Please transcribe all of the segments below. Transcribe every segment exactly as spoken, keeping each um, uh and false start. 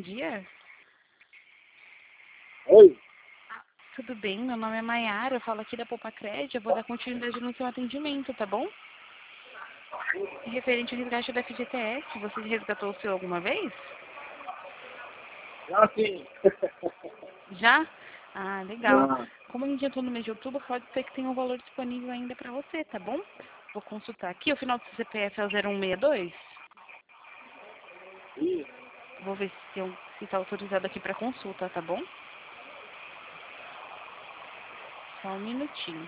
dia. Oi? Tudo bem? Meu nome é Maiara, eu falo aqui da Poupa Crédito, eu vou dar continuidade no seu atendimento, tá bom? Referente ao resgate da F G T S, você resgatou o seu alguma vez? Ah, sim. Já? Ah, legal. Ah, Como a gente entrou no mês de outubro, pode ser que tenha um valor disponível ainda para você, tá bom? Vou consultar aqui, o final do seu C P F é o zero um seis dois? sim. Vou ver se está autorizado aqui para consulta, tá bom? Só um minutinho.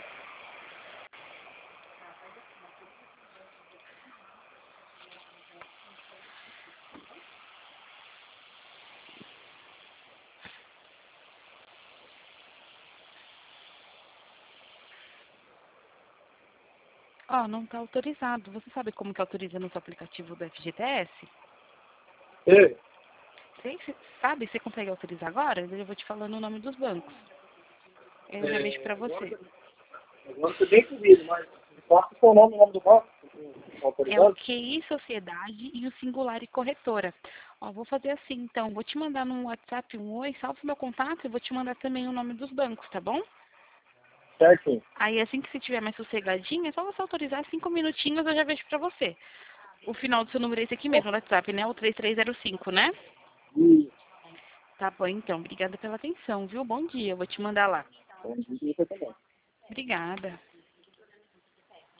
Ó, não está autorizado. Você sabe como que autoriza no seu aplicativo do F G T S? Ei, Você você sabe? Você consegue autorizar agora? Eu vou te falando o nome dos bancos. Eu já vejo é, para você. agora você bem comigo, mas passa o seu nome, o nome do banco, É o autorizado? Q I Sociedade e o Singular e Corretora. Ó, vou fazer assim, então. Vou te mandar no WhatsApp um oi, salve meu contato e vou te mandar também o nome dos bancos, tá bom? Certo? Aí assim que você estiver mais sossegadinha, é só você autorizar cinco minutinhos, eu já vejo pra você. O final do seu número é esse aqui mesmo, no WhatsApp, né? O três três zero cinco, né? E Tá bom, então. Obrigada pela atenção, viu? Bom dia. Eu vou te mandar lá. bom dia pra você também. Obrigada.